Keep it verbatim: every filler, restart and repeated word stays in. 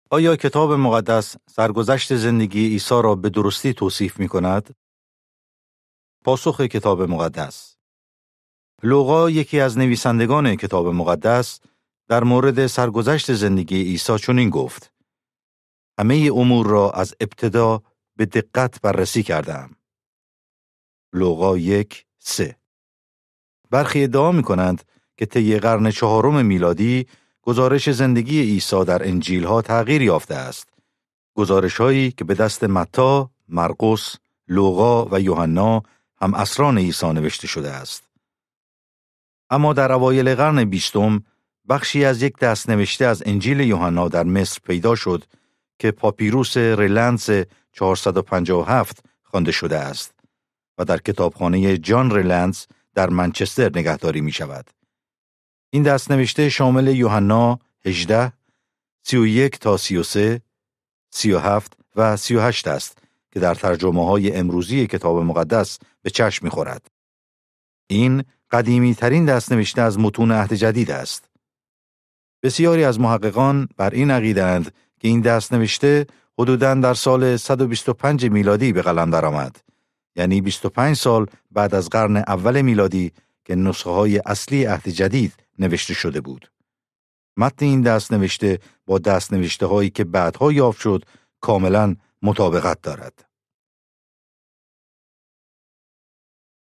آیا کتاب مقدس سرگذشت زندگی عیسی را به درستی توصیف می کند؟ پاسخ کتاب مقدس. لوقا یکی از نویسندگان کتاب مقدس در مورد سرگذشت زندگی عیسی چنین گفت: همه امور را از ابتدا به دقت بررسی کردم. لوقا یک سه. برخی ادعا می کنند که طی قرن چهارم میلادی گزارش زندگی عیسی در انجیل‌ها تغییر یافته است. گزارش‌هایی که به دست متی، مرقس، لوقا و یوحنا هم اسران عیسی نوشته شده است. اما در اوایل قرن بیستم بخشی از یک دست‌نوشته از انجیل یوحنا در مصر پیدا شد که پاپیروس رلنس چهارصد و پنجاه و هفت خوانده شده است و در کتابخانه جان رلنس در منچستر نگهداری می شود. این دست‌نوشته شامل یوحنا هجده، سی و یک تا سی و سه، سی و هفت و سی و هشت است که در ترجمه‌های امروزی کتاب مقدس به چشم می‌خورد. این قدیمی ترین دست‌نوشته از متون عهد جدید است. بسیاری از محققان بر این عقیده‌اند که این دست‌نوشته حدوداً در سال صد و بیست و پنج میلادی به قلم درآمد، یعنی بیست و پنج سال بعد از قرن اول میلادی که نسخه‌های اصلی عهد جدید نوشته شده بود. متن این دست‌نوشته با دست‌نوشته‌هایی که بعدها یافت شد کاملاً مطابقت دارد.